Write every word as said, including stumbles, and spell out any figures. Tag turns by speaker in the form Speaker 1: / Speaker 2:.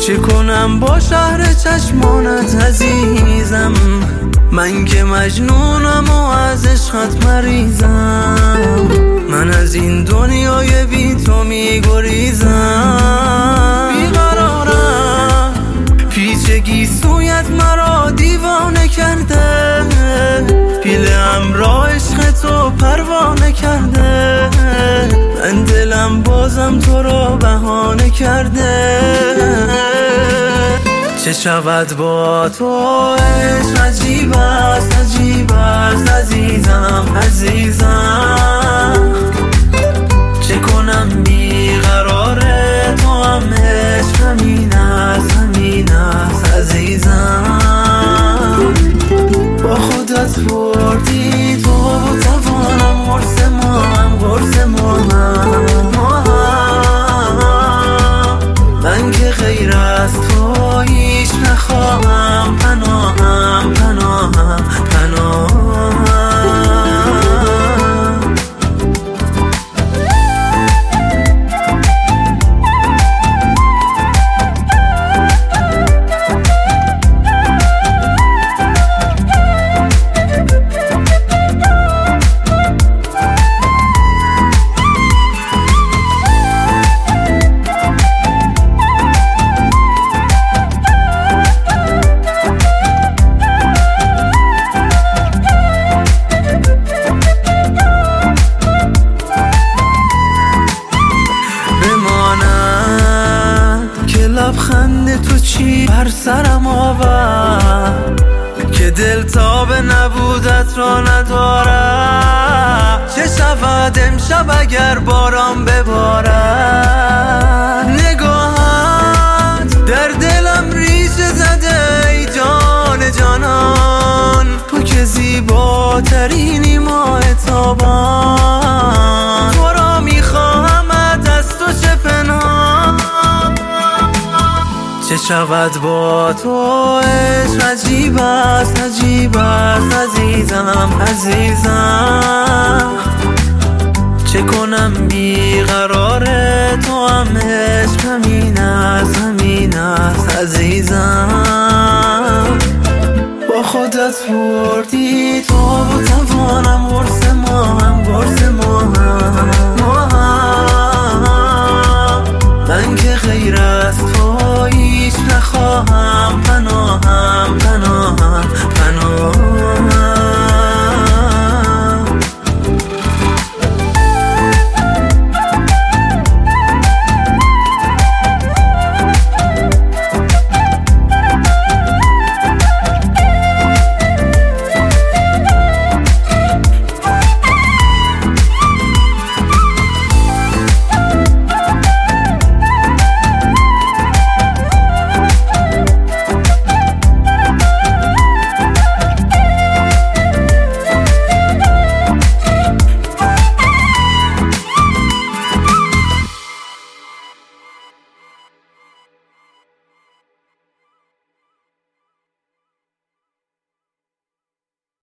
Speaker 1: چه کنم با شهر چشمانت عزیزم، من که مجنونم و از عشقت مریضم. من از این دنیای بی تو می گریزم، بیقرارم پیچگی سویت مرا دیوانه کرده، پیل همراه عشق تو پروانه کرده. من دلم بازم تو رو بهانه کرده. چه شود با تو عشق عجیب است، عجیب است عزیزم عزیزم. چه کنم بیقراره تو هم عشق همین است، همین است عزیزم. با خودت بردی تو و توانم قرص ما هم قرص ما هم ما هم. من که غیر از تو هیچ نخواهم، پناهم پناهم پناهم. لبخند تو چی بر سرم آورد که دل تاب نبودت را ندارد. چه شود امشب اگر باران ببارد، نگاهت در دلم ریشه زده ای جان جانان. تو که زیباترینی ماه تابان، تو را میخواهمت از تو چه پنهان. چه شود با تو عشق عجیب است، عجیب است عزیزم عزیزم. چه کنم بیقراره تو هم عشق همین است، همین است عزیزم. با خودت بردی تو و توانم قرص ما هم قرص ما هم ما هم. من که غیر از